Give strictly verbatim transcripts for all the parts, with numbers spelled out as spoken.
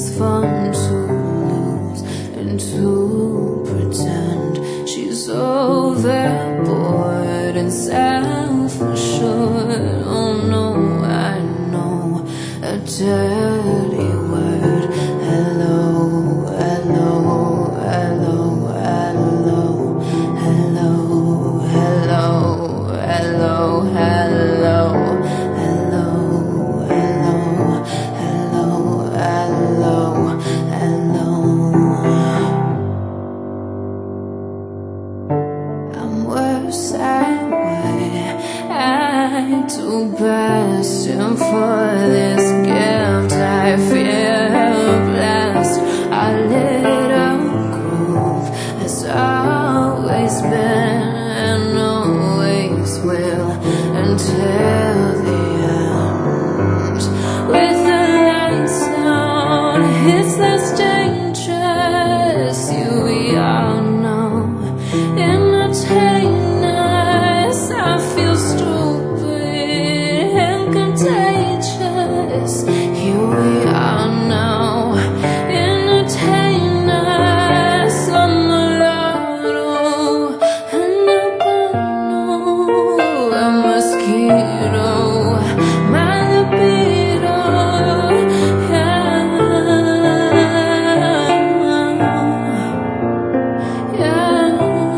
it's fun to lose and to pretend she's overboard and self-assured. Oh no, I know a dirty word. Hello, hello, hello, hello, hello, hello, hello, hello, hello, hello, hello, hello, hello. I'm worse that way. I do best, and for this gift I feel blessed. Our little groove has always been and always will until the end. With the lights on, it's less dangerous. You we all know. Entertain us, I feel stupid and contagious. You we all know. Entertain us on the lotto and a bono, a mosquito, my libido, yeah, yeah.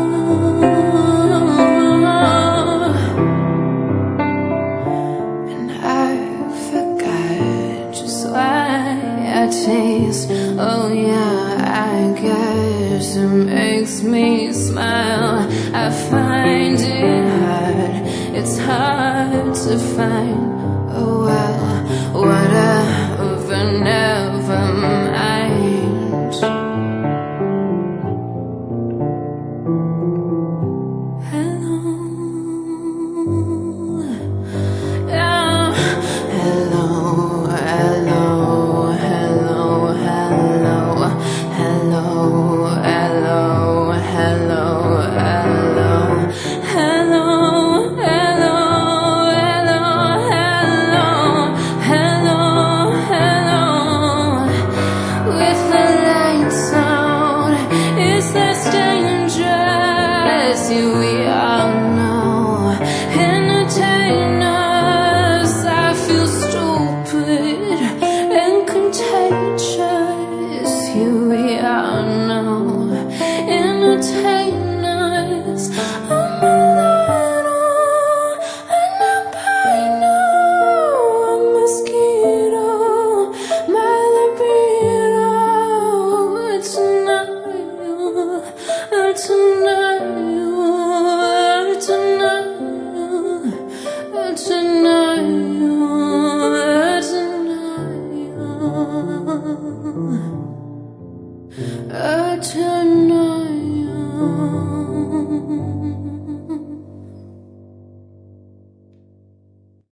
And I forgot just why I taste. Oh yeah, I guess it makes me smile. I find it hard, it's hard to find. Oh well, whatever, never mind. Hello, yeah. Hello, hello, hello, hello, hello, hello, hello, hello, hello, hello, hello, hello, hello. With the lights on, is this dangerous? You